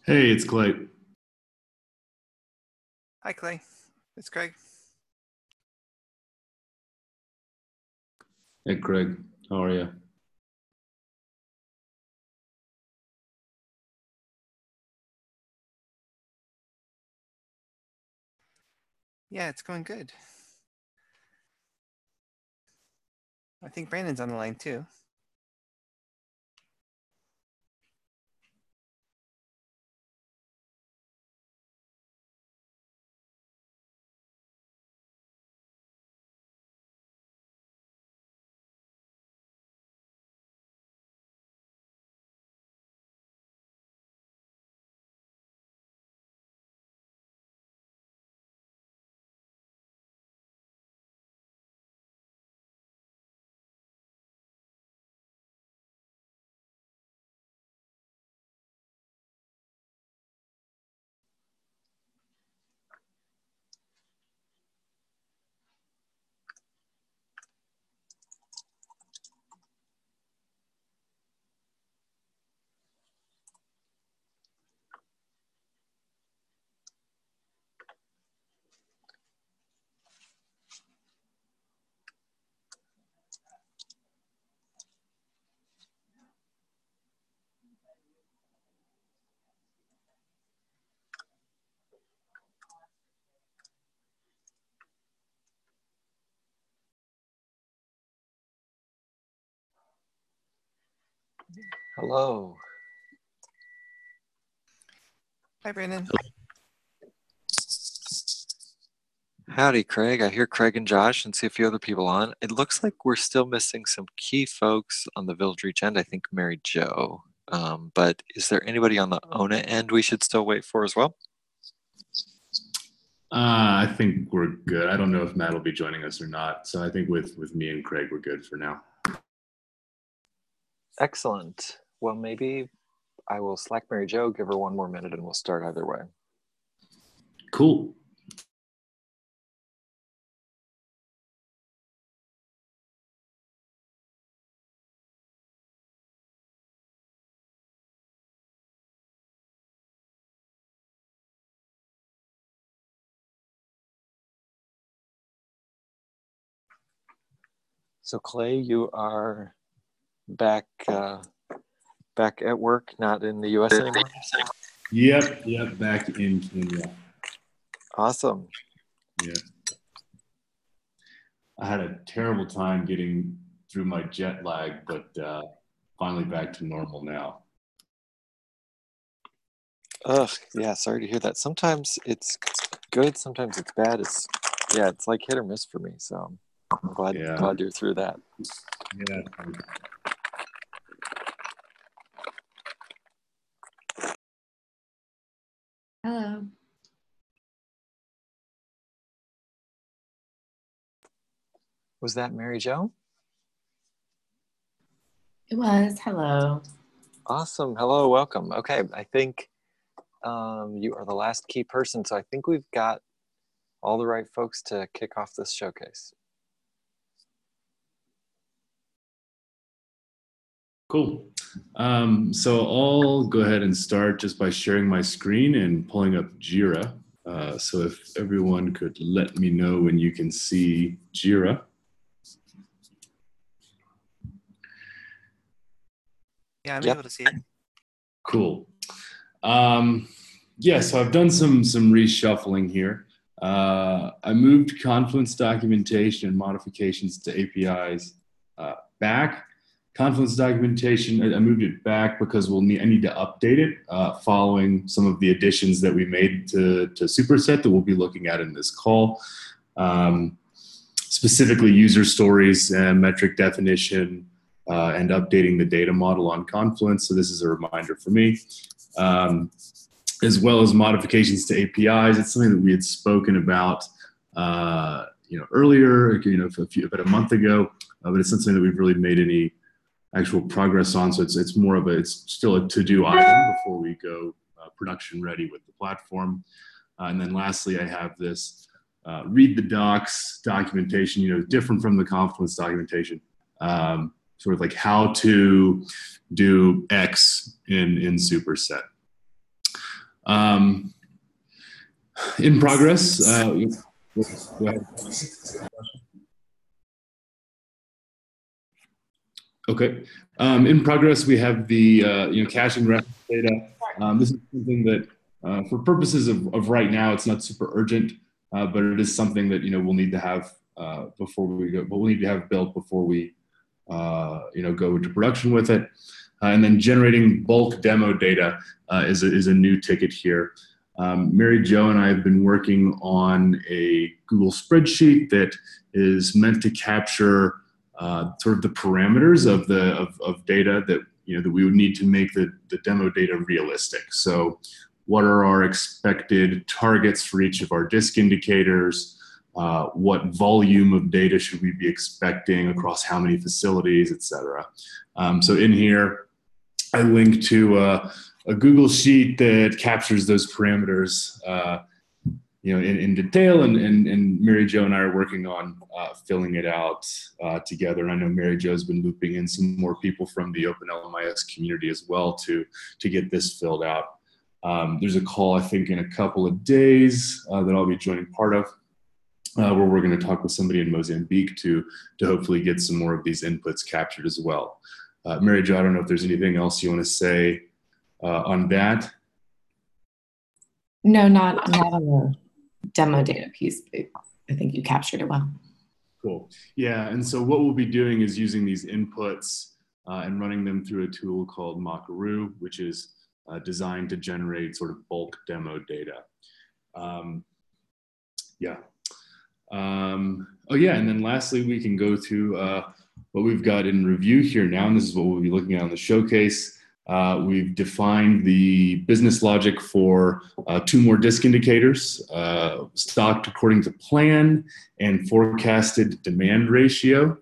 Hey, it's Clay. Hi, Clay. It's Craig. Hey, Craig. How are you? Yeah, it's going good. I think Brandon's on the line too. Hello. Hi, Brandon. Howdy, Craig. I hear Craig and Josh and see a few other people on. It looks like we're still missing some key folks on the Village Reach end. I think Mary Jo. But is there anybody on the ONA end we should still wait for as well? I think we're good. I don't know if Matt will be joining us or not. So I think with me and Craig, we're good for now. Excellent. Well, maybe I will slack Mary Jo, give her one more minute, and we'll start either way. Cool. So, Clay, you are back at work, not in the U.S. anymore? Yep. Back in Kenya. Awesome. Yeah. I had a terrible time getting through my jet lag, but finally back to normal now. Ugh, yeah, sorry to hear that. Sometimes it's good, sometimes it's bad. It's like hit or miss for me. So I'm glad you're through that. Yeah. Hello. Was that Mary Jo? It was. Hello. Awesome. Hello, welcome. Okay, I think you are the last key person, so I think we've got all the right folks to kick off this showcase. Cool. So I'll go ahead and start just by sharing my screen and pulling up Jira. So if everyone could let me know when you can see Jira. Yeah, I'm able to see it. Cool. So I've done some reshuffling here. I moved Confluence documentation and modifications to APIs back. Confluence documentation, I moved it back because I need to update it following some of the additions that we made to Superset that we'll be looking at in this call. Specifically user stories and metric definition and updating the data model on Confluence. So this is a reminder for me. As well as modifications to APIs. It's something that we had spoken about earlier, about a month ago, but it's not something that we've really made any actual progress on. So it's more of it's still a to-do item before we go production ready with the platform. And then lastly, I have this read the docs documentation, different from the Confluence documentation, sort of like how to do X in Superset. In progress. Go ahead. Okay. In progress, we have the caching reference data. This is something that, for purposes of right now, it's not super urgent, but it is something that we'll need to have before we go. But we'll need to have built before we go into production with it. And then generating bulk demo data is a new ticket here. Mary Jo and I have been working on a Google spreadsheet that is meant to capture sort of the parameters of data that that we would need to make the demo data realistic. So, what are our expected targets for each of our disk indicators? What volume of data should we be expecting across how many facilities, et cetera? So in here, I link to a Google sheet that captures those parameters in detail, and Mary Jo and I are working on filling it out together. And I know Mary Jo's been looping in some more people from the OpenLMIS community as well to get this filled out. There's a call, I think, in a couple of days that I'll be joining part of, where we're going to talk with somebody in Mozambique to hopefully get some more of these inputs captured as well. Mary Jo, I don't know if there's anything else you want to say on that. No, not on the demo data piece, but I think you captured it well. Cool. Yeah, and so what we'll be doing is using these inputs and running them through a tool called Makaru, which is designed to generate sort of bulk demo data. Oh yeah, and then lastly, we can go to what we've got in review here now, and this is what we'll be looking at on the showcase. We've defined the business logic for 2 more disk indicators, stocked according to plan and forecasted demand ratio.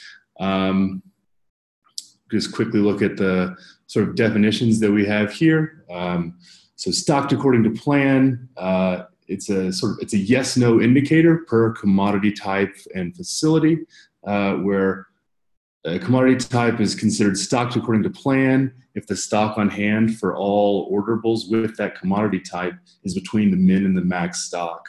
Just quickly look at the sort of definitions that we have here. So stocked according to plan, it's a yes/no indicator per commodity type and facility, where a commodity type is considered stocked according to plan if the stock on hand for all orderable with that commodity type is between the min and the max stock,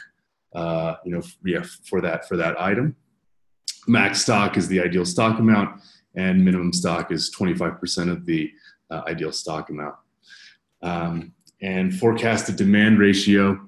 for that item. Max stock is the ideal stock amount, and minimum stock is 25% of the ideal stock amount. And forecasted demand ratio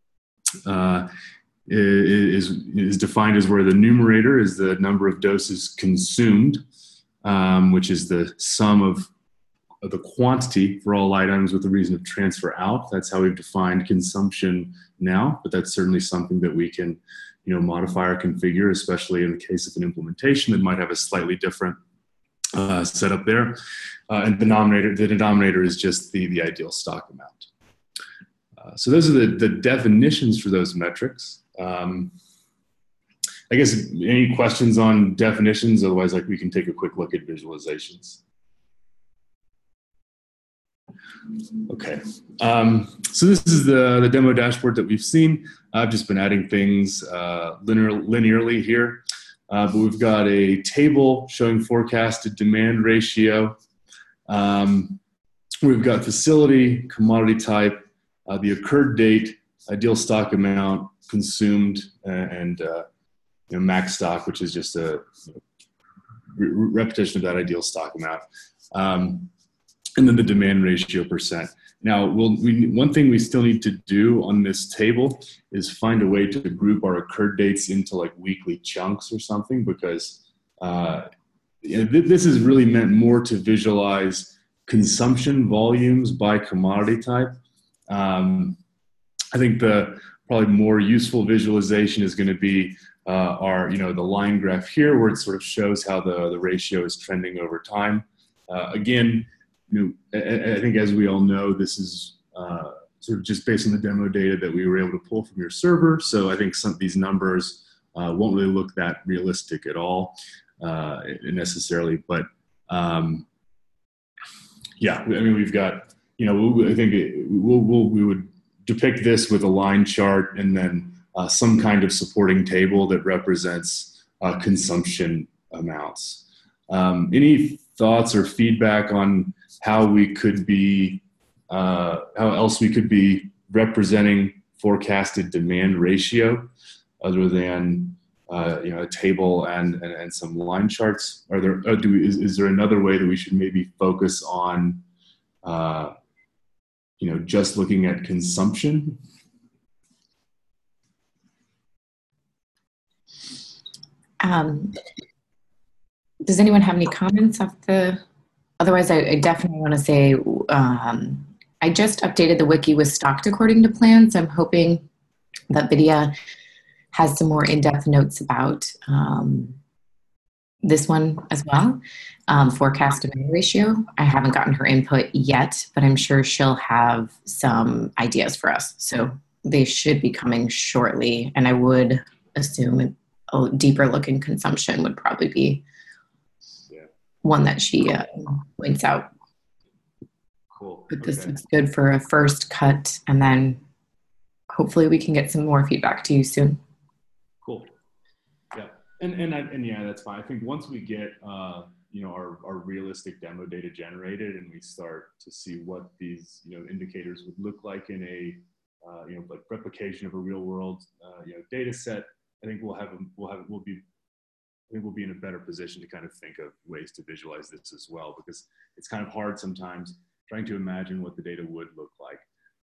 is defined as where the numerator is the number of doses consumed, which is the sum of the quantity for all items with the reason of transfer out. That's how we've defined consumption now, but that's certainly something that we can modify or configure, especially in the case of an implementation that might have a slightly different setup there. And the denominator is just the ideal stock amount. So those are the definitions for those metrics. I guess any questions on definitions? Otherwise, we can take a quick look at visualizations. Okay, so this is the demo dashboard that we've seen. I've just been adding things linearly here, but we've got a table showing forecasted demand ratio. We've got facility, commodity type, the occurred date, ideal stock amount, consumed, and max stock, which is just a repetition of that ideal stock amount. And then the demand ratio percent. Now, one thing we still need to do on this table is find a way to group our occurred dates into weekly chunks or something, because this is really meant more to visualize consumption volumes by commodity type. I think the probably more useful visualization is going to be the line graph here, where it sort of shows how the ratio is trending over time. Again, I think, as we all know, this is sort of just based on the demo data that we were able to pull from your server. So I think some of these numbers won't really look that realistic at all necessarily. But yeah, I mean, we've got, I think we would depict this with a line chart and then some kind of supporting table that represents consumption amounts. Any thoughts or feedback on how we could be how else we could be representing forecasted demand ratio other than a table and some line charts. Is there another way that we should maybe focus on just looking at consumption? Does anyone have any comments off the? Otherwise, I definitely want to say I just updated the wiki with stocked according to plan. So I'm hoping that Vidya has some more in-depth notes about this one as well. Forecast demand ratio. I haven't gotten her input yet, but I'm sure she'll have some ideas for us. So they should be coming shortly. And I would assume a deeper look in consumption would probably be one that she points out. Cool. But this is good for a first cut, and then hopefully we can get some more feedback to you soon. Cool. Yeah, and yeah, that's fine. I think once we get our realistic demo data generated, and we start to see what these indicators would look like in a like replication of a real world data set, I think we'll be in a better position to kind of think of ways to visualize this as well, because it's kind of hard sometimes trying to imagine what the data would look like.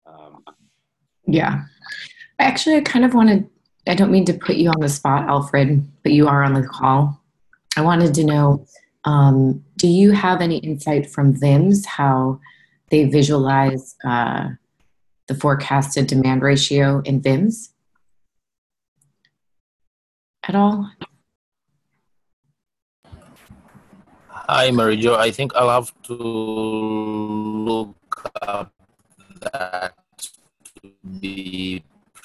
Yeah. Actually, I kind of wanted, I don't mean to put you on the spot, Alfred, but you are on the call. I wanted to know, do you have any insight from VIMS, how they visualize the forecasted demand ratio in VIMS at all? Hi, Mary Jo. I think I'll have to look up that to be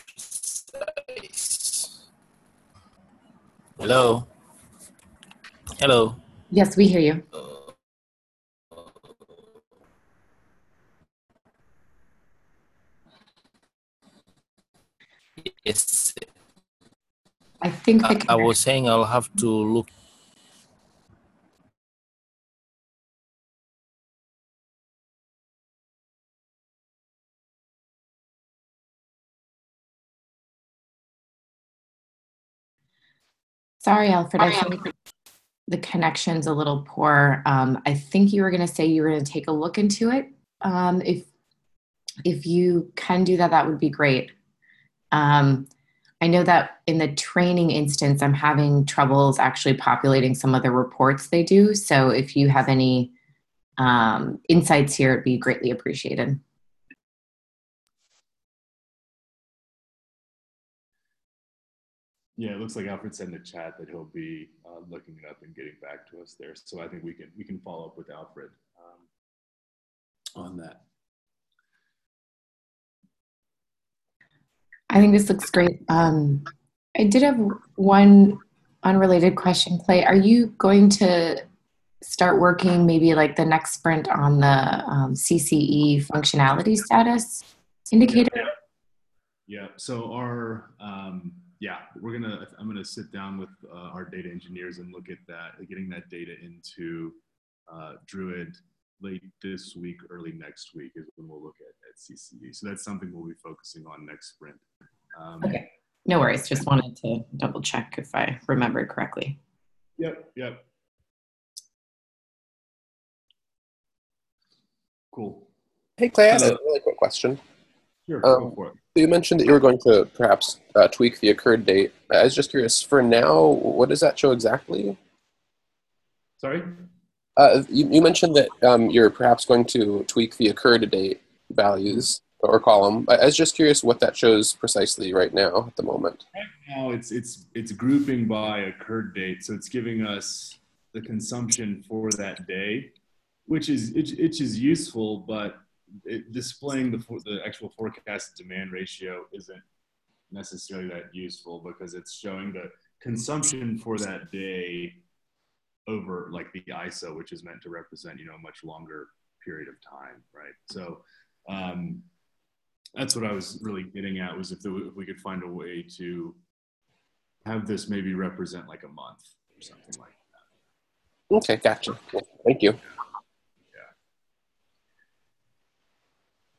precise. Hello? Hello? Yes, we hear you. Yes. I think I was saying I'll have to look. Sorry, Alfred. I think the connection's a little poor. I think you were going to say you were going to take a look into it. If you can do that, that would be great. I know that in the training instance, I'm having troubles actually populating some of the reports they do. So if you have any insights here, it'd be greatly appreciated. Yeah, it looks like Alfred said in the chat that he'll be looking it up and getting back to us there. So I think we can follow up with Alfred on that. I think this looks great. I did have one unrelated question, Clay. Are you going to start working maybe like the next sprint on the CCE functionality status indicator? Yeah. So I'm gonna sit down with our data engineers and look at that, getting that data into Druid late this week, early next week is when we'll look at CCE. So that's something we'll be focusing on next sprint. Okay, no worries. Just wanted to double check if I remembered correctly. Yep. Cool. Hey, Clay, I have a really quick question. Sure, go for it. So you mentioned that you were going to perhaps tweak the occurred date. I was just curious, for now, what does that show exactly? Sorry? You mentioned that you're perhaps going to tweak the occurred date values or column. I was just curious what that shows precisely right now at the moment. Right now, it's grouping by occurred date, so it's giving us the consumption for that day, which is useful, but displaying the actual forecast demand ratio isn't necessarily that useful because it's showing the consumption for that day over like the ISO, which is meant to represent a much longer period of time, right? So that's what I was really getting at, was if we could find a way to have this maybe represent like a month or something like that. Okay, gotcha. Yeah, thank you.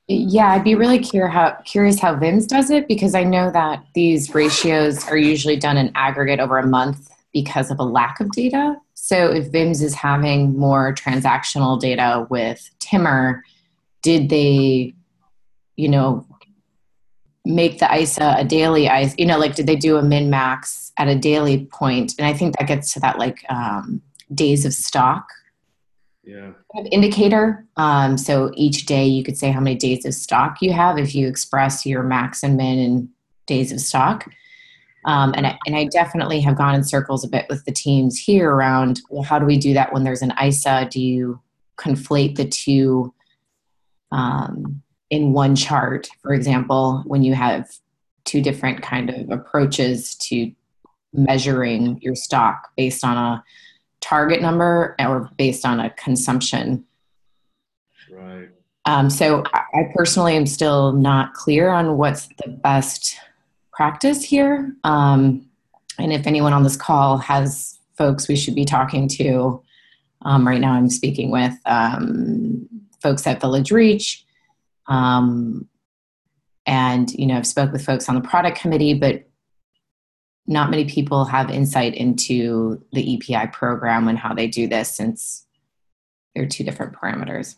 Yeah, I'd be really curious how VIMS does it, because I know that these ratios are usually done in aggregate over a month because of a lack of data. So if VIMS is having more transactional data with Timmer, did they, you know, make the ISA a daily ISA, you know, like did they do a min max at a daily point? And I think that gets to that like days of stock Yeah. indicator. So each day you could say how many days of stock you have if you express your max and min in days of stock. And I definitely have gone in circles a bit with the teams here around, well, how do we do that when there's an ISA? Do you conflate the two in one chart, for example, when you have two different kind of approaches to measuring your stock based on a target number or based on a consumption? Right. So I personally am still not clear on what's the best practice here. And if anyone on this call has folks we should be talking to, right now I'm speaking with folks at Village Reach. And, you know, I've spoke with folks on the product committee, but not many people have insight into the EPI program and how they do this, since they're two different parameters.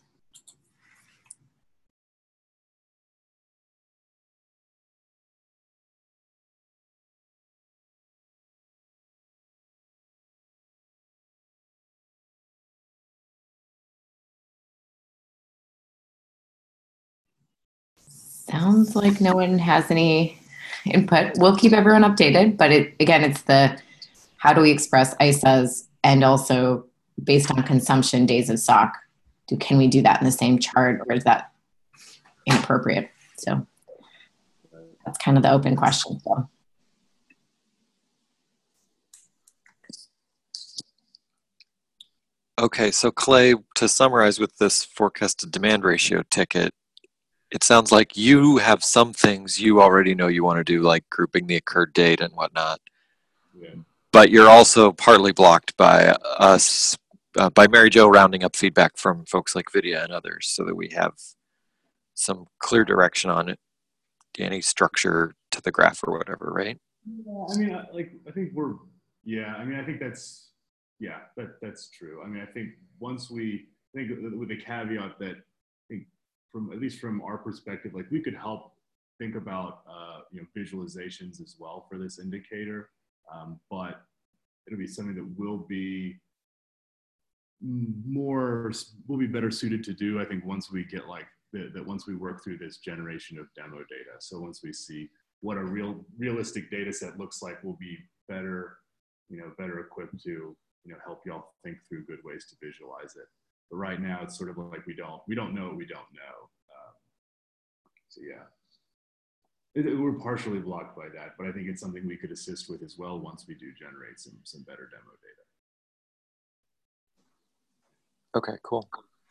Sounds like no one has any input. We'll keep everyone updated, but again, it's the how do we express ISAs and also based on consumption days of stock. Can we do that in the same chart, or is that inappropriate? So that's kind of the open question. So. Okay, so Clay, to summarize with this forecasted demand ratio ticket, it sounds like you have some things you already know you want to do, like grouping the occurred date and whatnot. Yeah. But you're also partly blocked by us, by Mary Jo rounding up feedback from folks like Vidya and others, so that we have some clear direction on it, any structure to the graph or whatever, right? Yeah, I mean, I think we're, yeah, I mean, I think that's, yeah, that's true. I mean, I think once we, I think with the caveat that I think from, at least from our perspective, like we could help think about, you know, visualizations as well for this indicator. But it'll be something that will be better suited to do, I think, once we get like that once we work through this generation of demo data. So once we see what a realistic data set looks like, we'll be better, you know, better equipped to, you know, help y'all think through good ways to visualize it. But right now it's sort of like we don't know what we don't know. So yeah. We're partially blocked by that, but I think it's something we could assist with as well once we do generate some better demo data. Okay, cool.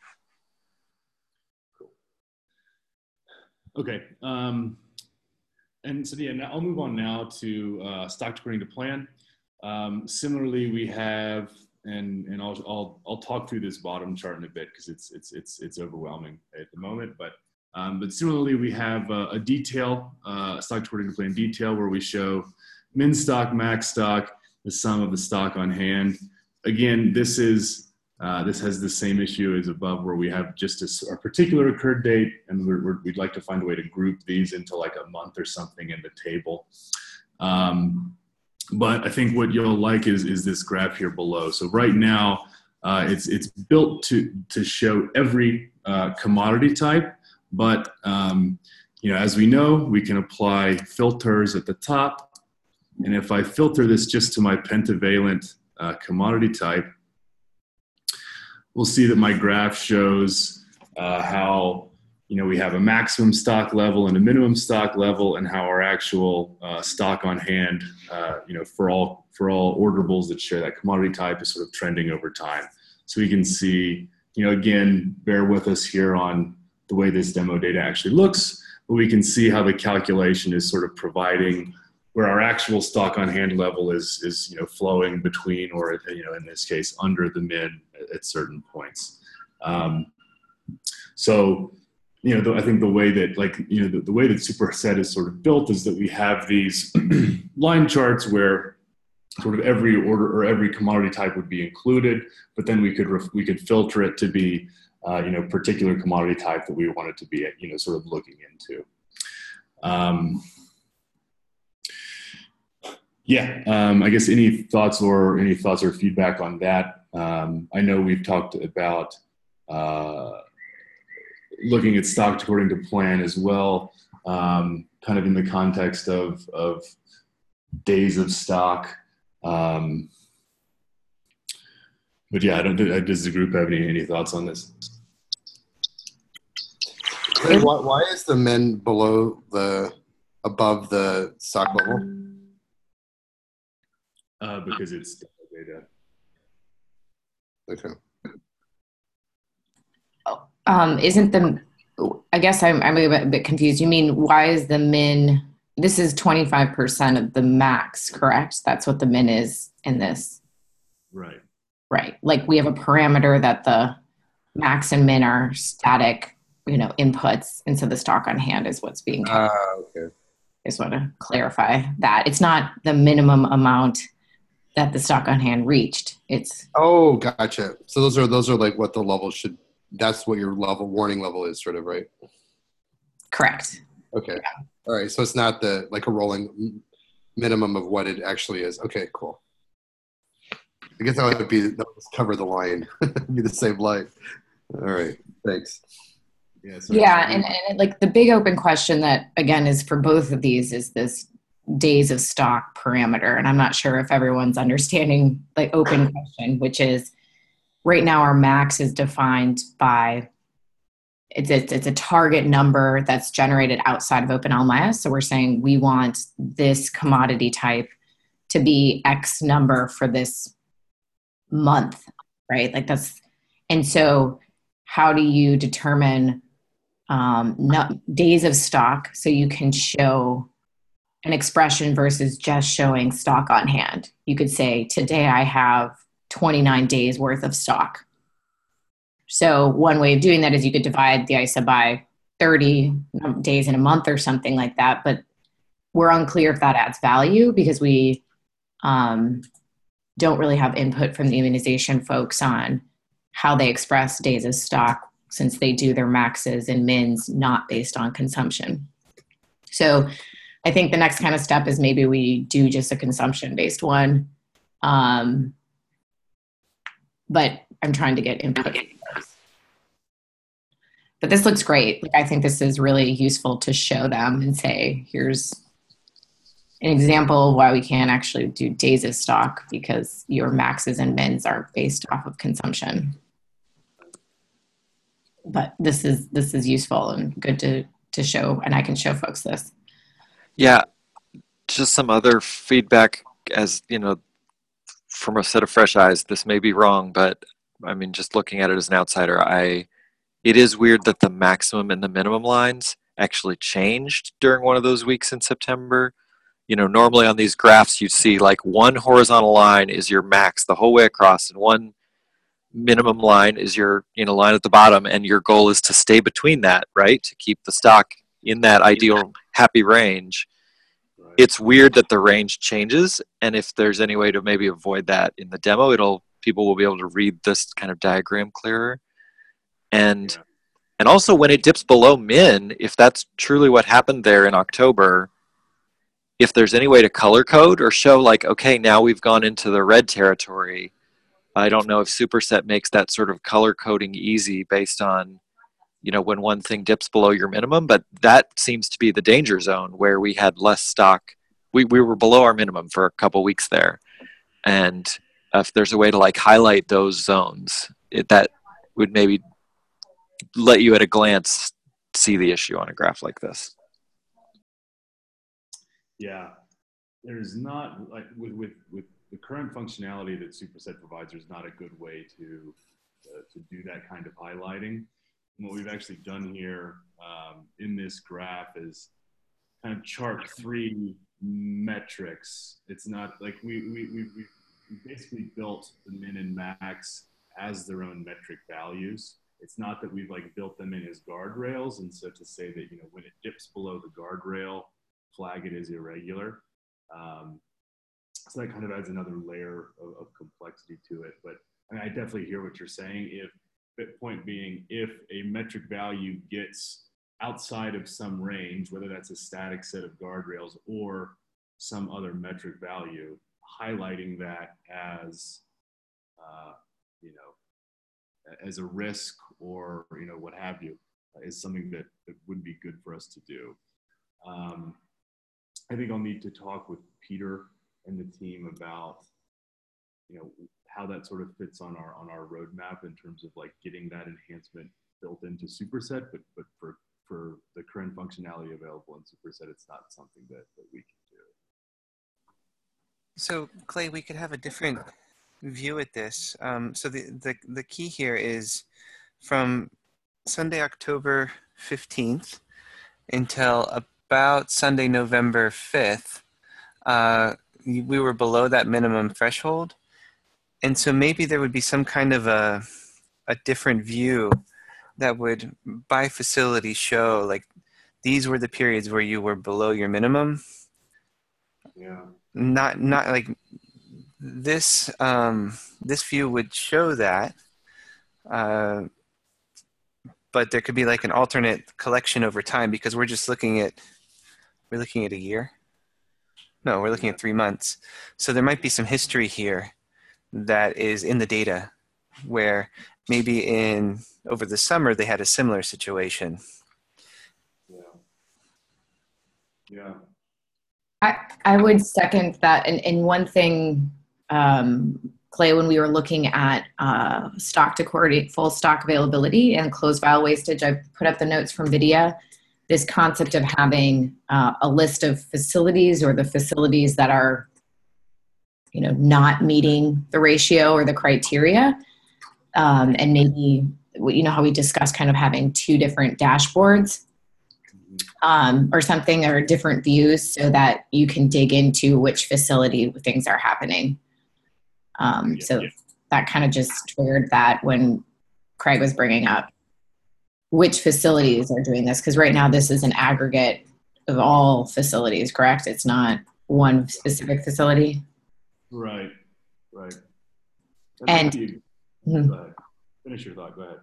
Okay, and so yeah, now I'll move on now to stocked according to plan. Similarly, we have, and I'll talk through this bottom chart in a bit because it's overwhelming at the moment, but similarly, we have a detail, stock according to plan detail, where we show min stock, max stock, the sum of the stock on hand. Again, this has the same issue as above, where we have just a particular occurred date, and we'd like to find a way to group these into like a month or something in the table. But I think what you'll like is this graph here below. So right now, it's built to show every commodity type. But you know, as we know, we can apply filters at the top. And if I filter this just to my pentavalent commodity type, we'll see that my graph shows how, you know, we have a maximum stock level and a minimum stock level, and how our actual stock on hand, you know, for all orderables that share that commodity type is sort of trending over time. So we can see, you know, again, bear with us here on the way this demo data actually looks, but we can see how the calculation is sort of providing where our actual stock on hand level is, you know, flowing between, or, you know, in this case, under the min at certain points. So I think the way that the way that Superset is sort of built is that we have these line charts where sort of every order or every commodity type would be included, but then we could filter it to be particular commodity type that we wanted to be sort of looking into. I guess any thoughts or feedback on that? I know we've talked about looking at stock according to plan as well, kind of in the context of days of stock. But yeah, does the group have any thoughts on this? Why is the min above the stock level? Because it's data. Okay. I guess I'm a bit confused. You mean, why is the min, this is 25% of the max, correct? That's what the min is in this. Right. Right. Like we have a parameter that the max and min are static, inputs, and so the stock on hand is what's being counted. Okay. I just want to clarify that. It's not the minimum amount that the stock on hand reached. It's gotcha. So those are like what the level should. That's what your warning level is, sort of, right? Correct. Okay. Yeah. All right. So it's not like a rolling minimum of what it actually is. Okay. Cool. I guess that would cover the line. It'd be the same line. All right. Thanks. And like the big open question that again is for both of these is this days of stock parameter, and I'm not sure if everyone's understanding the open question, which is right now our max is defined by it's a target number that's generated outside of OpenLMIS. So we're saying we want this commodity type to be X number for this month, right? Like and so how do you determine days of stock so you can show an expression versus just showing stock on hand? You could say, today I have 29 days worth of stock. So one way of doing that is you could divide the ISA by 30 days in a month or something like that. But we're unclear if that adds value because we don't really have input from the immunization folks on how they express days of stock, since they do their maxes and mins not based on consumption. So I think the next kind of step is maybe we do just a consumption-based one. But I'm trying to get input. But this looks great. Like, I think this is really useful to show them and say, here's an example of why we can't actually do days of stock because your maxes and mins aren't based off of consumption. But this is useful and good to show, and I can show folks this. Yeah, just some other feedback as, from a set of fresh eyes. This may be wrong, but I mean, just looking at it as an outsider, it is weird that the maximum and the minimum lines actually changed during one of those weeks in September. Normally on these graphs, you'd see like one horizontal line is your max the whole way across, and one minimum line is your line at the bottom, and your goal is to stay between that, right? To keep the stock in that ideal happy range. Right. It's weird that the range changes, and if there's any way to maybe avoid that in the demo, people will be able to read this kind of diagram clearer. And also when it dips below min, if that's truly what happened there in October, if there's any way to color code or show like, okay, now we've gone into the red territory. I don't know if Superset makes that sort of color coding easy based on, when one thing dips below your minimum, but that seems to be the danger zone where we had less stock. We were below our minimum for a couple weeks there. And if there's a way to like highlight those zones, that would maybe let you at a glance see the issue on a graph like this. Yeah, there's not, like with the current functionality that Superset provides, there's not a good way to do that kind of highlighting. And what we've actually done here in this graph is kind of chart 3 metrics. It's not like we basically built the min and max as their own metric values. it's not that we've like built them in as guardrails. And so to say that, you know, when it dips below the guardrail, flag it as irregular. So that kind of adds another layer of complexity to it. But I mean, I definitely hear what you're saying. Point being, if a metric value gets outside of some range, whether that's a static set of guardrails or some other metric value, highlighting that as, you know, as a risk or, you know, what have you, is something that would be good for us to do. I think I'll need to talk with Peter and the team about, you know, how that sort of fits on our roadmap in terms of like getting that enhancement built into Superset, but for the current functionality available in Superset, it's not something that we can do. So Clay, we could have a different view at this. So the key here is from Sunday, October 15th until about Sunday, November 5th, we were below that minimum threshold. And so maybe there would be some kind of a different view that would, by facility, show like these were the periods where you were below your minimum. Yeah. Not like this. This view would show that, but there could be like an alternate collection over time because we're looking at a year. No, we're looking at 3 months. So there might be some history here that is in the data where maybe over the summer they had a similar situation. Yeah. I would second that. And one thing, Clay, when we were looking at stock to coordinate full stock availability and closed file wastage, I put up the notes from Vidya. This concept of having a list of facilities or the facilities that are, you know, not meeting the ratio or the criteria, and maybe, you know, how we discussed kind of having 2 different dashboards. Or something, or different views so that you can dig into which facility things are happening. So that kind of just triggered that when Craig was bringing up which facilities are doing this. Because right now this is an aggregate of all facilities, correct? It's not one specific facility. Right. And go ahead. Finish your thought, go ahead.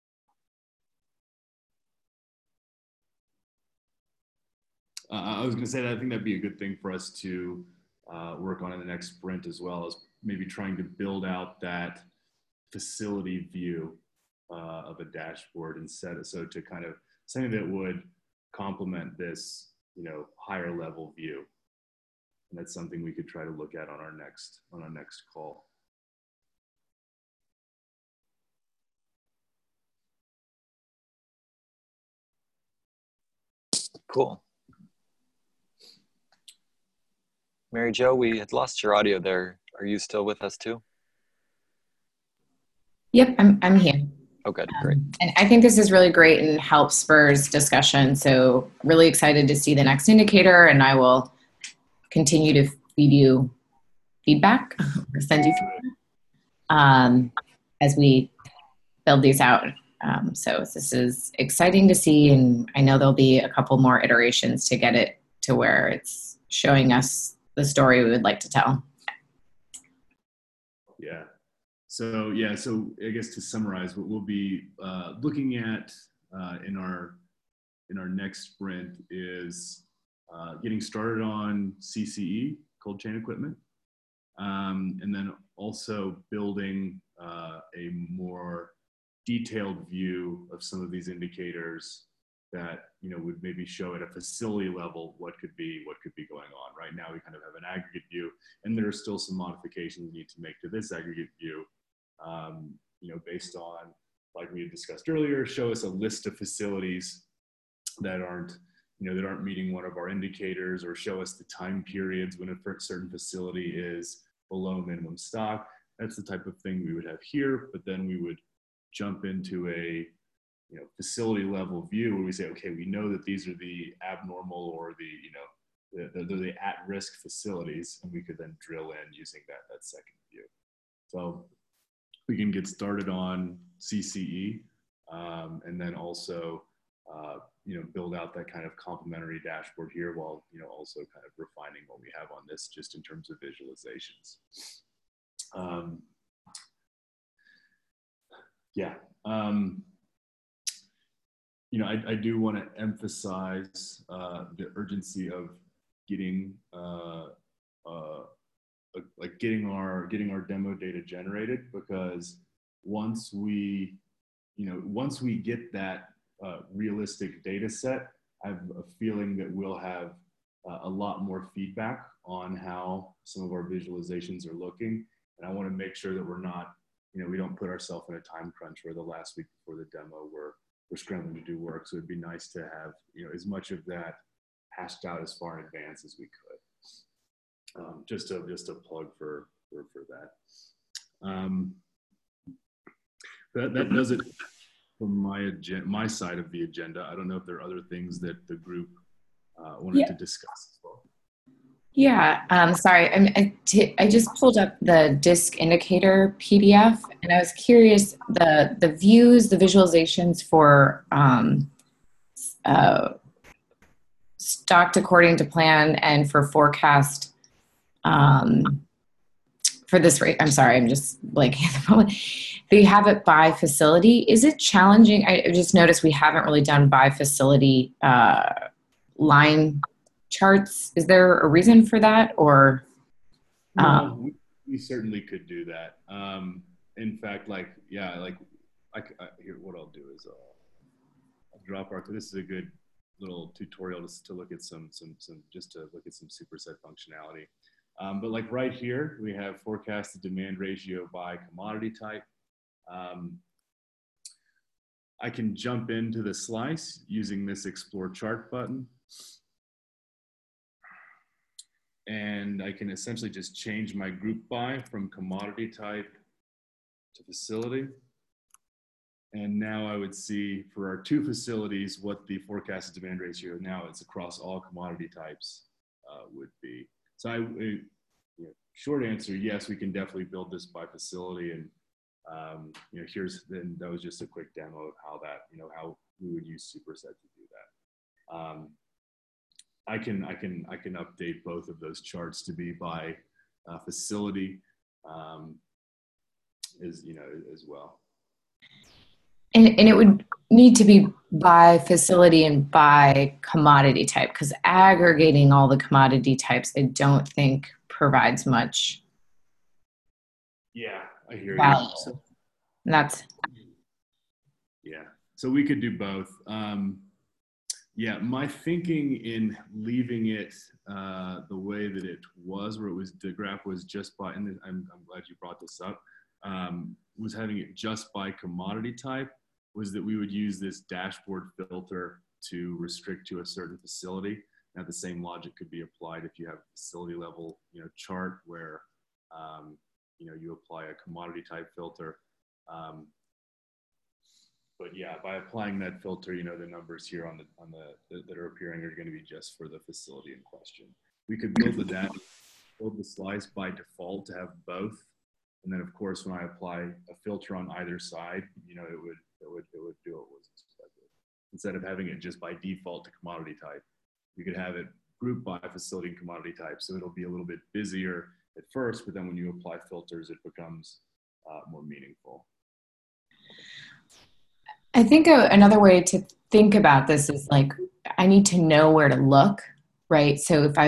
I was going to say that I think that'd be a good thing for us to work on in the next sprint, as well as maybe trying to build out that facility view of a dashboard and set it so to kind of something that would complement this, you know, higher level view. And that's something we could try to look at on our next call. Cool. Mary Jo, we had lost your audio there. Are you still with us too? Yep, I'm here. Oh, good, great. And I think this is really great and helps spurs discussion. So really excited to see the next indicator, and I will continue to feed you feedback or send you feedback as we build these out. So this is exciting to see, and I know there'll be a couple more iterations to get it to where it's showing us the story we would like to tell. Yeah. So I guess to summarize, what we'll be looking at in our next sprint is getting started on CCE, cold chain equipment, and then also building a more detailed view of some of these indicators that, you know, would maybe show at a facility level what could be going on. Right now we kind of have an aggregate view, and there are still some modifications we need to make to this aggregate view, you know, based on, like we had discussed earlier, show us a list of facilities that aren't meeting one of our indicators, or show us the time periods when a certain facility is below minimum stock. That's the type of thing we would have here, but then we would jump into a, you know, facility level view where we say, okay, we know that these are the abnormal or the, you know, they're the at-risk facilities, and we could then drill in using that second view. So we can get started on CCE and then also build out that kind of complementary dashboard here while also kind of refining what we have on this just in terms of visualizations. I do want to emphasize the urgency of getting getting our demo data generated, because once we get that realistic data set, I have a feeling that we'll have a lot more feedback on how some of our visualizations are looking. And I want to make sure that we're not, we don't put ourselves in a time crunch where the last week before the demo we're scrambling to do work. So it'd be nice to have, as much of that hashed out as far in advance as we could. Just a plug for that. That does it from my side of the agenda. I don't know if there are other things that the group wanted to discuss as well. Yeah, sorry. I just pulled up the disk indicator PDF, and I was curious, the views, the visualizations for stocked according to plan and for forecast for this rate. I'm sorry, I'm just blanking. They have it by facility. Is it challenging? I just noticed we haven't really done by facility line charts. Is there a reason for that, or? No, we certainly could do that. In fact, here, what I'll do is I'll drop our. This is a good little tutorial to look at some superset functionality. But like right here, we have forecasted demand ratio by commodity type. I can jump into the slice using this Explore Chart button. And I can essentially just change my group by from commodity type to facility. And now I would see for our two facilities what the forecasted demand ratio now it's across all commodity types would be. So short answer, yes, we can definitely build this by facility. And that was just a quick demo of how that, how we would use Superset to do that. I can update both of those charts to be by facility as well. And it would need to be by facility and by commodity type, because aggregating all the commodity types, I don't think provides much. Yeah, I hear value. you. So, so we could do both. Yeah, my thinking in leaving it the way that it was, where the graph was just by, and I'm glad you brought this up, was having it just by commodity type, was that we would use this dashboard filter to restrict to a certain facility. Now the same logic could be applied if you have a facility level, chart where, you apply a commodity type filter. But yeah, by applying that filter, the numbers here that are appearing are going to be just for the facility in question. We could build the slice by default to have both, and then of course when I apply a filter on either side, it would do what was expected. Instead of having it just by default to commodity type, we could have it grouped by facility and commodity type, so it'll be a little bit busier at first, but then when you apply filters, it becomes more meaningful. I think another way to think about this is I need to know where to look, right? So if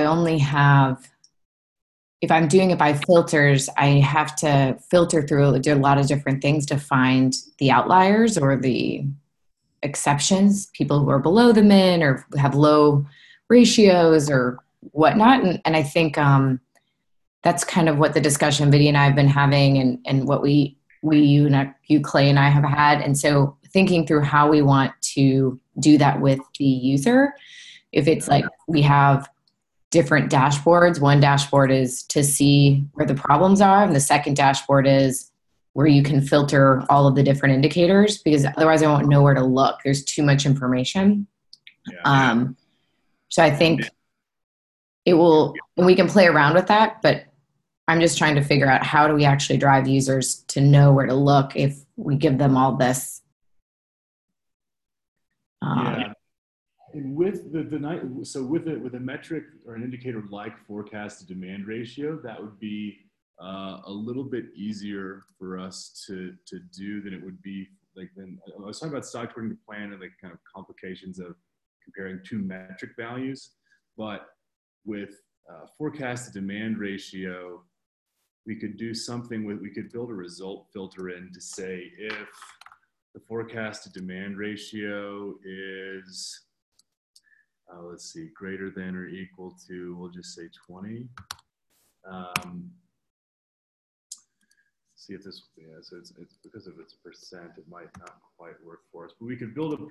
I'm doing it by filters, I have to filter through a lot of different things to find the outliers or the exceptions, people who are below the min or have low ratios or whatnot. And I think that's kind of what the discussion Vidya and I have been having, and what you, Clay, and I have had. And so thinking through how we want to do that with the user. If it's we have different dashboards, one dashboard is to see where the problems are, and the second dashboard is where you can filter all of the different indicators, because otherwise I won't know where to look. There's too much information. Yeah. So I think it will, and we can play around with that, but I'm just trying to figure out how do we actually drive users to know where to look if we give them all this Yeah. And with with a metric or an indicator like forecast to demand ratio, that would be a little bit easier for us to do than it would be like then I was talking about stock according to plan and the kind of complications of comparing two metric values, but with forecast to demand ratio, we could do something with, we could build a result filter in to say if the forecast to demand ratio is, let's see, greater than or equal to, we'll just say 20. See if this, yeah, so it's because of its percent, it might not quite work for us, but we could build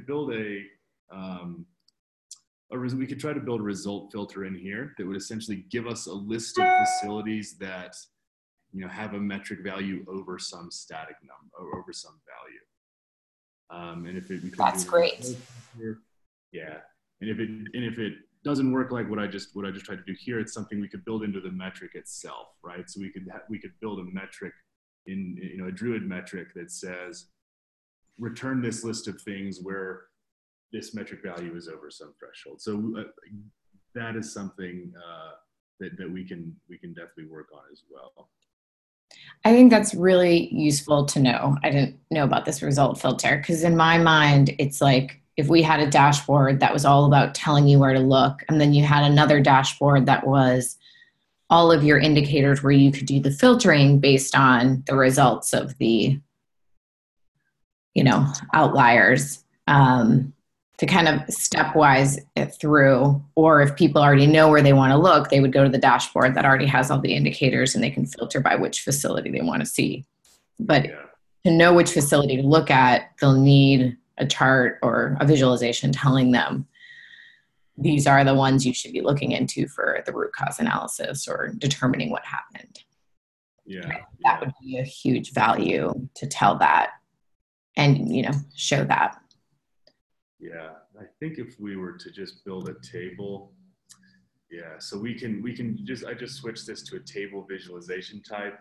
we could try to build a result filter in here that would essentially give us a list of facilities that, you know, have a metric value over some static number or over some value. And if it, we could That's great. Yeah, and if it doesn't work like what I just tried to do here, it's something we could build into the metric itself, right? So we could build a metric in, you know, a Druid metric that says return this list of things where this metric value is over some threshold. So that is something that we can definitely work on as well. I think that's really useful to know. I didn't know about this result filter because in my mind, it's like if we had a dashboard that was all about telling you where to look, and then you had another dashboard that was all of your indicators where you could do the filtering based on the results of the, you know, outliers, to kind of stepwise it through, or if people already know where they want to look, they would go to the dashboard that already has all the indicators and they can filter by which facility they want to see. But Yeah. to know which facility to look at, they'll need a chart or a visualization telling them these are the ones you should be looking into for the root cause analysis or determining what happened. Yeah. That would be a huge value to tell that and, you know, show that. Yeah, I think if we were to just build a table, yeah, so we can just, I just switched this to a table visualization type,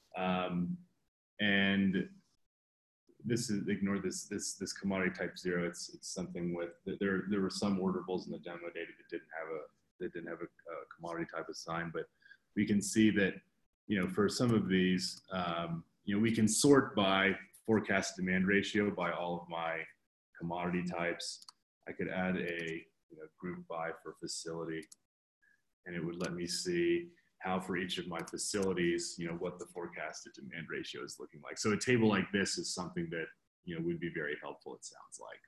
and this is, ignore this commodity type 0. It's something with, there were some orderable in the demo data that didn't have a commodity type assigned, but we can see that, you know, for some of these, you know, we can sort by forecast demand ratio by all of my commodity types. I could add a, you know, group by for facility, and it would let me see how for each of my facilities, you know, what the forecasted demand ratio is looking like. So a table like this is something that, you know, would be very helpful, it sounds like.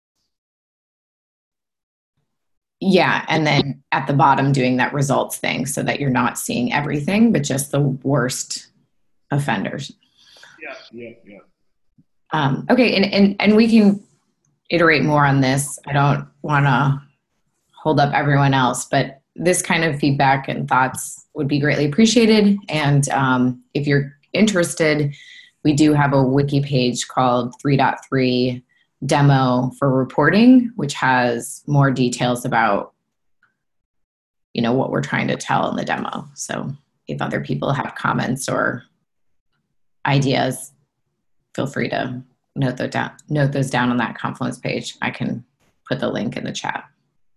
Yeah, and then at the bottom doing that results thing so that you're not seeing everything, but just the worst offenders. Yeah. Okay, and we can iterate more on this. I don't want to hold up everyone else, but this kind of feedback and thoughts would be greatly appreciated. And if you're interested, we do have a wiki page called 3.3 demo for reporting, which has more details about, you know, what we're trying to tell in the demo. So if other people have comments or ideas, feel free to note those down on that Confluence page. I can put the link in the chat.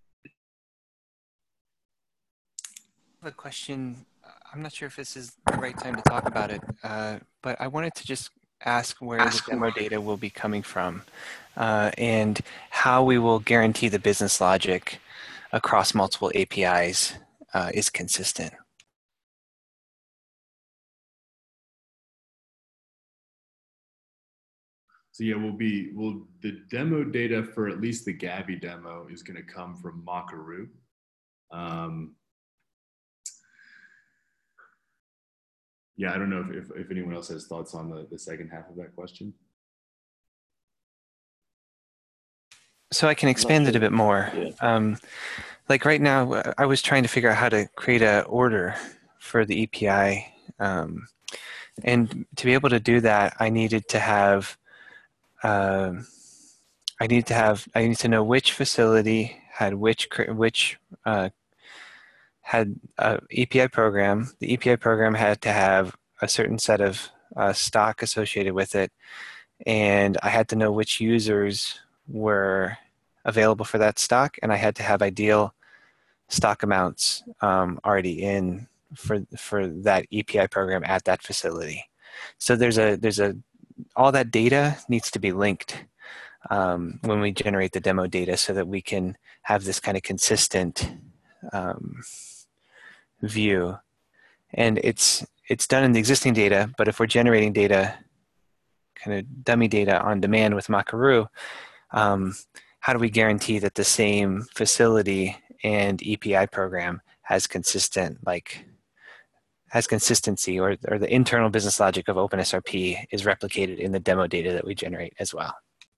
I have a question. I'm not sure if this is the right time to talk about it, but I wanted to just ask where the demo data will be coming from, and how we will guarantee the business logic across multiple APIs is consistent. So yeah, the demo data for at least the Gabby demo is going to come from Mockaroo. Yeah, I don't know if anyone else has thoughts on the second half of that question. So I can expand it a bit more. Yeah. Like right now, I was trying to figure out how to create an order for the API. And to be able to do that, I needed to have, I need to know which facility had had an API program. The API program had to have a certain set of stock associated with it, and I had to know which users were available for that stock, and I had to have ideal stock amounts already in for that EPI program at that facility. So all that data needs to be linked when we generate the demo data, so that we can have this kind of consistent view. And it's done in the existing data, but if we're generating data, kind of dummy data on demand with Makaru, how do we guarantee that the same facility and EPI program has consistency, or the internal business logic of OpenSRP is replicated in the demo data that we generate as well?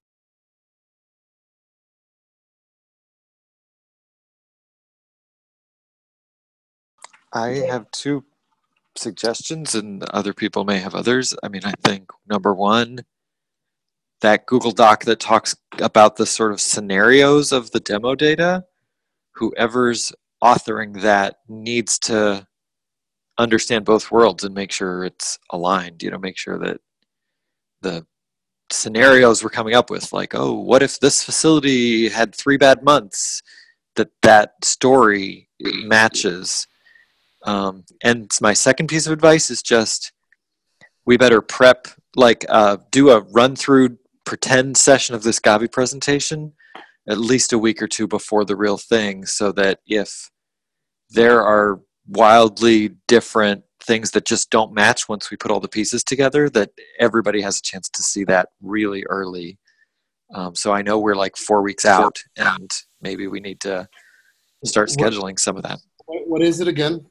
I have two suggestions, and other people may have others. I mean, I think number one, that Google Doc that talks about the sort of scenarios of the demo data, whoever's authoring that needs to understand both worlds and make sure it's aligned, make sure that the scenarios we're coming up with, like, oh, what if this facility had 3 bad months, that story matches. And my second piece of advice is just, we better prep, do a run-through pretend session of this Gavi presentation at least a week or two before the real thing, so that if there are wildly different things that just don't match once we put all the pieces together, that everybody has a chance to see that really early. So I know we're like 4 weeks out, and maybe we need to start scheduling some of that. What is it again?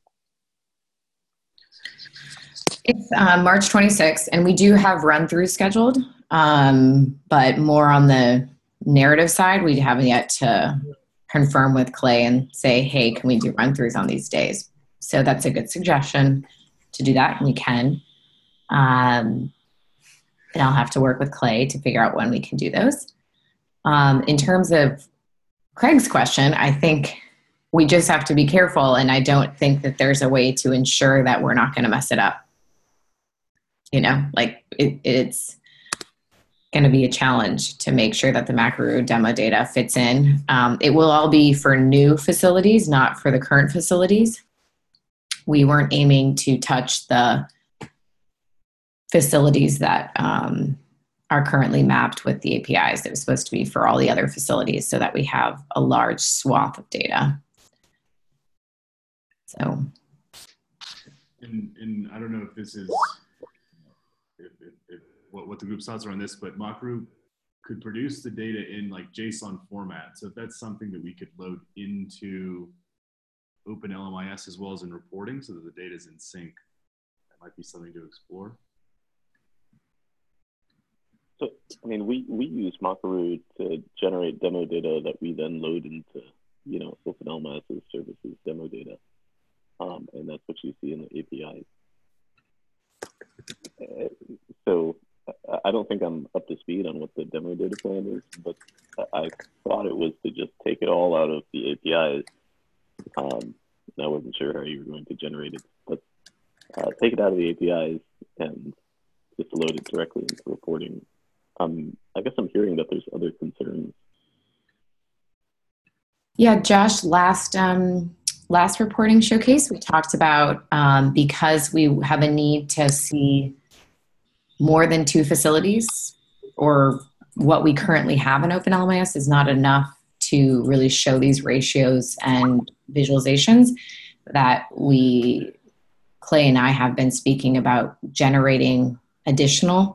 It's March 26th, and we do have run-through scheduled, but more on the narrative side. We haven't yet to confirm with Clay and say, hey, can we do run-throughs on these days? So that's a good suggestion to do that, and we can. And I'll have to work with Clay to figure out when we can do those. In terms of Craig's question, I think we just have to be careful, and I don't think that there's a way to ensure that we're not going to mess it up. It's going to be a challenge to make sure that the Makaru demo data fits in. It will all be for new facilities, not for the current facilities. We weren't aiming to touch the facilities that are currently mapped with the APIs. It was supposed to be for all the other facilities, so that we have a large swath of data. So, and I don't know if this is what the group's thoughts are on this, but Makaru could produce the data in like JSON format. So if that's something that we could load into OpenLMIS as well as in reporting, so that the data is in sync, that might be something to explore. So, I mean, we use Makaru to generate demo data that we then load into, OpenLMIS services demo data. And that's what you see in the APIs. So I don't think I'm up to speed on what the demo data plan is, but I thought it was to just take it all out of the APIs. And I wasn't sure how you were going to generate it, but take it out of the APIs and just load it directly into reporting. I guess I'm hearing that there's other concerns. Yeah, Josh, last reporting showcase, we talked about because we have a need to see more than 2 facilities, or what we currently have in OpenLMIS is not enough to really show these ratios and visualizations, that Clay and I have been speaking about generating additional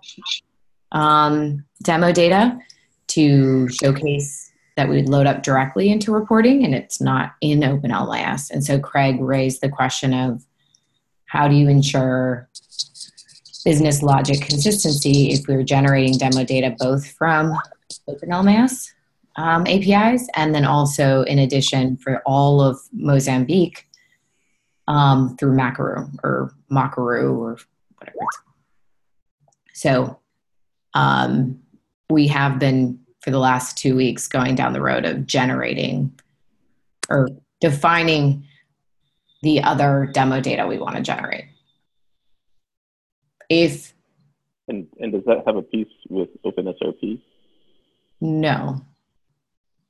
demo data to showcase that we would load up directly into reporting, and it's not in OpenLMIS. And so Craig raised the question of, how do you ensure business logic consistency if we're generating demo data both from OpenLMIS APIs, and then also in addition for all of Mozambique through Makaru or whatever it's called. So we have been, for the last 2 weeks, going down the road of generating or defining the other demo data we want to generate. And does that have a piece with OpenSRP? No.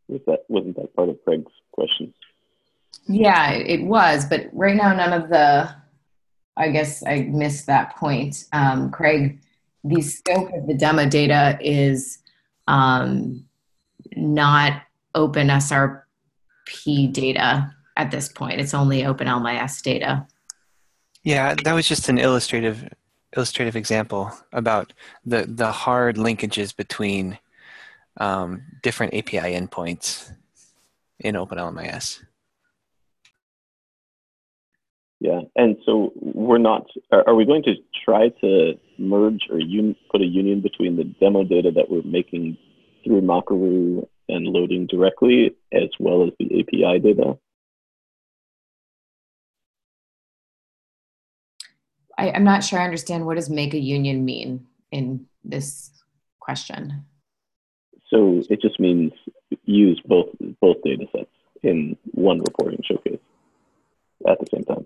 Wasn't that part of Craig's question? Yeah, it was, but right now none of the, I guess I missed that point. Craig, the scope of the demo data is not open SRP data at this point. It's only open LMIS data. Yeah, that was just an illustrative example about the hard linkages between different API endpoints in OpenLMIS. Yeah, and so we're not. Are we going to try to merge or put a union between the demo data that we're making through Mockaroo and loading directly, as well as the API data? I'm not sure I understand, what does make a union mean in this question? So it just means use both data sets in one reporting showcase at the same time.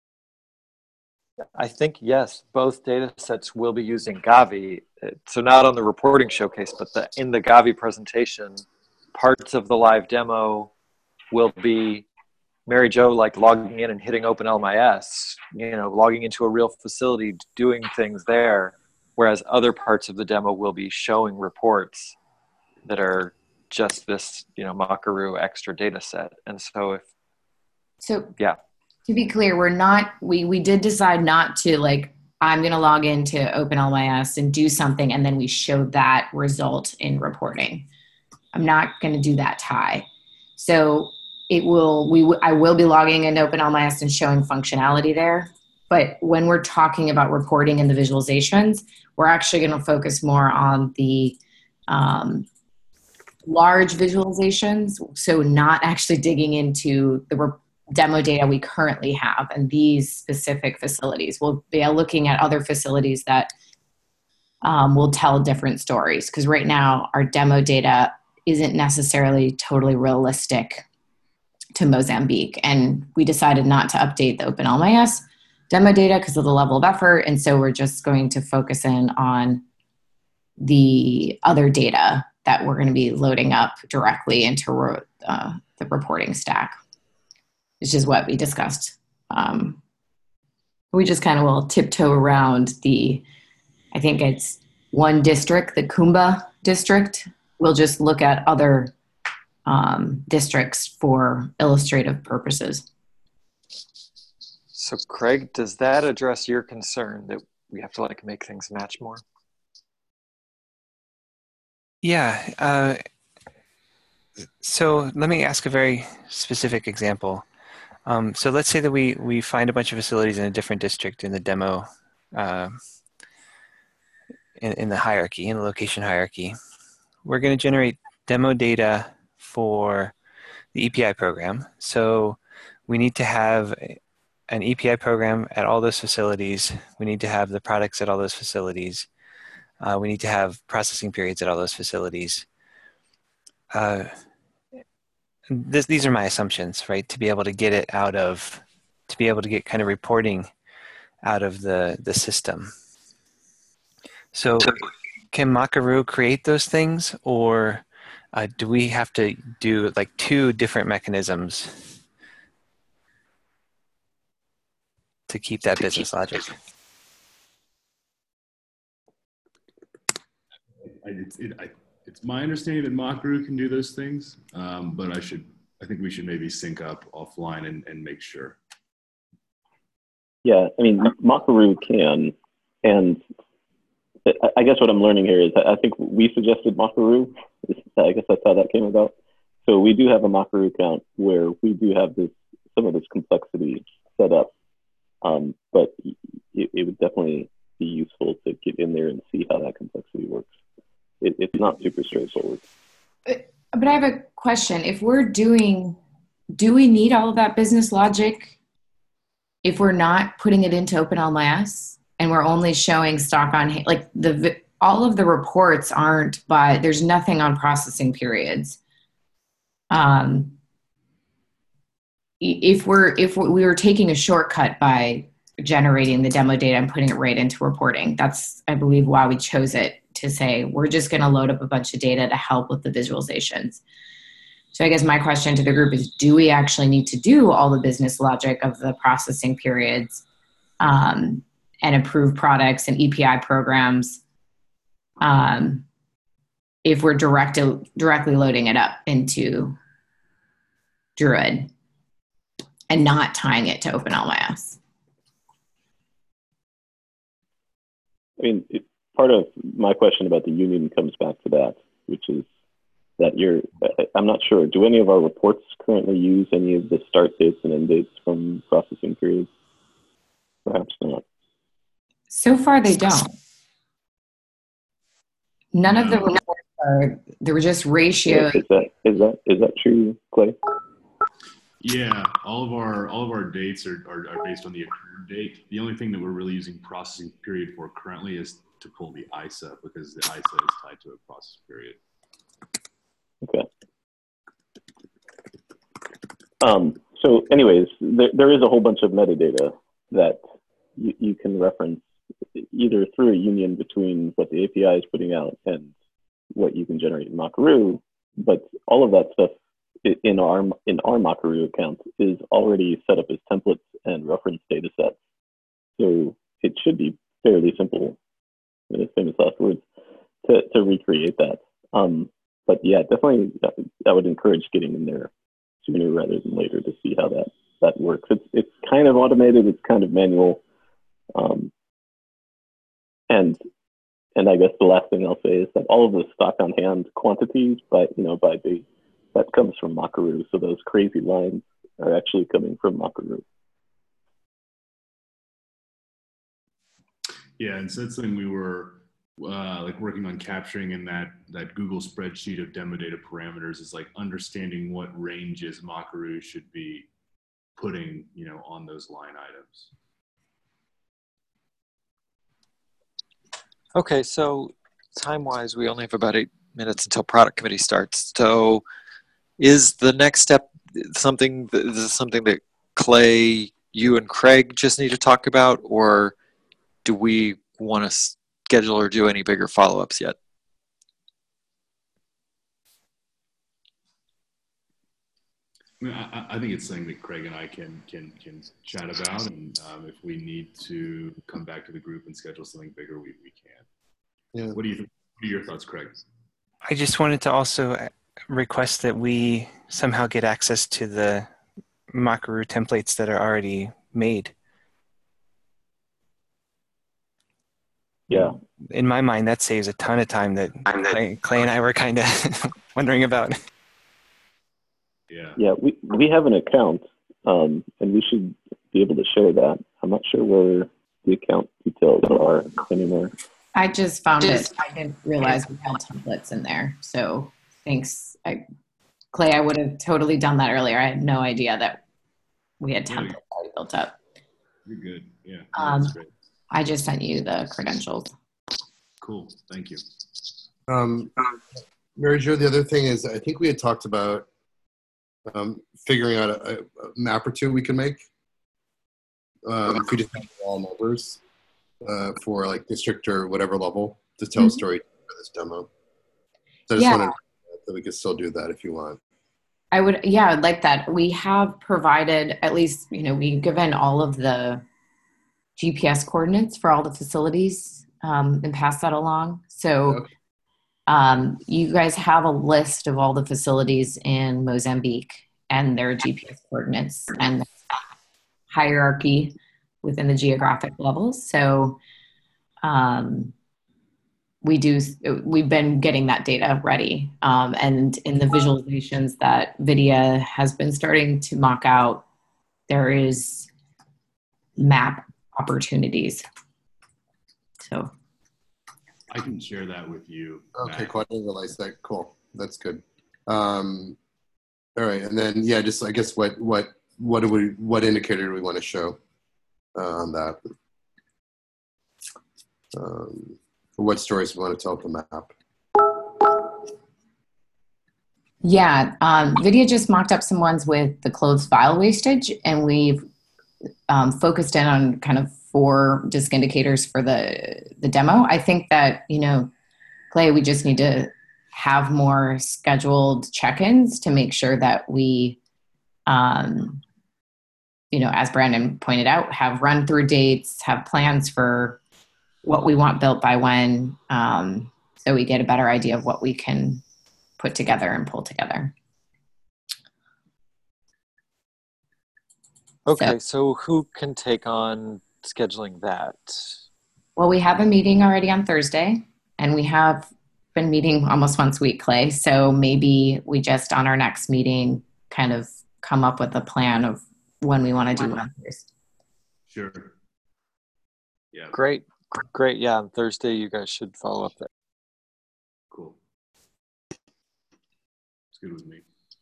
I think, yes, both data sets will be using Gavi. So not on the reporting showcase, but in the Gavi presentation, parts of the live demo will be Mary Jo like logging in and hitting OpenLMIS, logging into a real facility, doing things there, whereas other parts of the demo will be showing reports that are just this, Mockaroo extra data set. And so yeah. To be clear, we did decide not to I'm going to log into OpenLMIS and do something, and then we show that result in reporting. I'm not going to do that tie. So I will be logging into OpenLMIS and showing functionality there. But when we're talking about reporting and the visualizations, we're actually going to focus more on the large visualizations. So not actually digging into the demo data we currently have and these specific facilities. We'll be looking at other facilities that will tell different stories, because right now our demo data isn't necessarily totally realistic to Mozambique. And we decided not to update the OpenLMIS demo data because of the level of effort. And so we're just going to focus in on the other data that we're going to be loading up directly into the reporting stack, which is what we discussed. We just kind of will tiptoe around I think it's one district, the Kumba district. We'll just look at other districts for illustrative purposes. So Craig, does that address your concern that we have to make things match more? Yeah. So let me ask a very specific example. So let's say that we find a bunch of facilities in a different district in the demo, in the hierarchy, in the location hierarchy. We're going to generate demo data for the EPI program. So we need to have an EPI program at all those facilities. We need to have the products at all those facilities. We need to have processing periods at all those facilities. These are my assumptions, right? To be able to get kind of reporting out of the system. So can Mockaroo create those things, or do we have to do two different mechanisms to keep that business logic? It's my understanding that Mockaroo can do those things, but I think we should maybe sync up offline and make sure. Yeah, I mean, Mockaroo can, and I guess what I'm learning here is I think we suggested Mockaroo. I guess that's how that came about. So we do have a Mockaroo account where we do have some of this complexity set up, but it would definitely be useful to get in there and see how that complexity works. It's not super straightforward. But I have a question. If do we need all of that business logic if we're not putting it into OpenLMIS and we're only showing stock on, all of the reports aren't there's nothing on processing periods. If we were taking a shortcut by generating the demo data and putting it right into reporting, that's, I believe, why we chose it, to say we're just going to load up a bunch of data to help with the visualizations. So I guess my question to the group is, do we actually need to do all the business logic of the processing periods and approve products and EPI programs if we're directly loading it up into Druid and not tying it to OpenLMS? I mean, part of my question about the union comes back to that, which is that I'm not sure, do any of our reports currently use any of the start dates and end dates from processing periods? Perhaps not. So far, they don't. None of the reports there were just ratios. Is that true, Clay? Yeah, all of our dates are based on the accrued date. The only thing that we're really using processing period for currently is to pull the ISA, because the ISA is tied to a process period. Okay. So anyways, there is a whole bunch of metadata that you can reference either through a union between what the API is putting out and what you can generate in Makaru, but all of that stuff in our Makaru account is already set up as templates and reference data sets. So it should be fairly simple, in his famous last words, to recreate that. But yeah, definitely I would encourage getting in there sooner rather than later to see how that works. It's kind of automated, it's kind of manual. And I guess the last thing I'll say is that all of the stock on hand quantities that comes from Makaru. So those crazy lines are actually coming from Makaru. Yeah, and so that's something we were working on capturing in that Google spreadsheet of demo data parameters, is like understanding what ranges Makaru should be putting, on those line items. Okay, so time-wise, we only have about 8 minutes until product committee starts. So is the next step something that Clay, you and Craig just need to talk about, or do we want to schedule or do any bigger follow-ups yet? I think it's something that Craig and I can chat about, and if we need to come back to the group and schedule something bigger, we can. Yeah. What do you think? What are your thoughts, Craig? I just wanted to also request that we somehow get access to the Makaru templates that are already made. Yeah. In my mind, that saves a ton of time that Clay and I were kind of wondering about. Yeah. Yeah, we have an account, and we should be able to share that. I'm not sure where the account details are anymore. I just found it. I didn't realize we had templates in there. So thanks, Clay. I would have totally done that earlier. I had no idea that we had templates already built up. You're good. Yeah. That's great. I just sent you the credentials. Cool. Thank you. Mary Jo, the other thing is, I think we had talked about figuring out a map or two we can make. If we just have all numbers for like district or whatever level to tell a story for this demo. So I just wanted that we could still do that if you want. I'd like that. We have provided, at least, we've given all of the GPS coordinates for all the facilities and passed that along. So you guys have a list of all the facilities in Mozambique and their GPS coordinates and hierarchy within the geographic levels. So we've been getting that data ready. And in the visualizations that Vidya has been starting to mock out, there is map opportunities. So I can share that with you. Okay, cool. I didn't realize that. Cool. That's good. All right, and then just I guess what indicator do we want to show on that? What stories we want to tell the map? Yeah, Vidya just mocked up some ones with the clothes file wastage, and we've focused in on kind of 4 disk indicators for the demo. I think that, Clay, we just need to have more scheduled check-ins to make sure that we, as Brandon pointed out, have run-through dates, have plans for what we want built by when, so we get a better idea of what we can put together and pull together. Okay, so who can take on scheduling that? Well, we have a meeting already on Thursday, and we have been meeting almost once a week, Clay. So maybe we just on our next meeting kind of come up with a plan of when we want to do run-throughs. Sure. Yeah. Great. Yeah, on Thursday you guys should follow up there. Cool. It's good with me.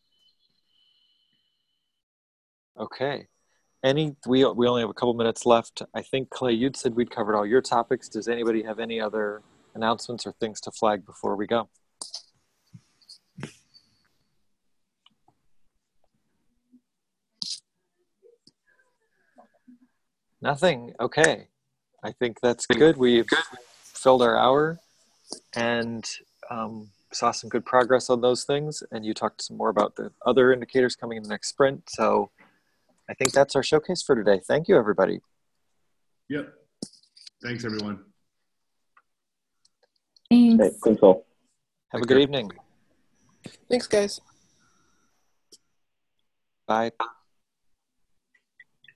Okay. We only have a couple minutes left. I think, Clay, you'd said we'd covered all your topics. Does anybody have any other announcements or things to flag before we go? Nothing. Okay. I think that's good. We've filled our hour and saw some good progress on those things. And you talked some more about the other indicators coming in the next sprint. So I think that's our showcase for today. Thank you, everybody. Yep. Thanks, everyone. Thanks. Hey, thanks all. Have a good evening. Thanks, guys. Bye.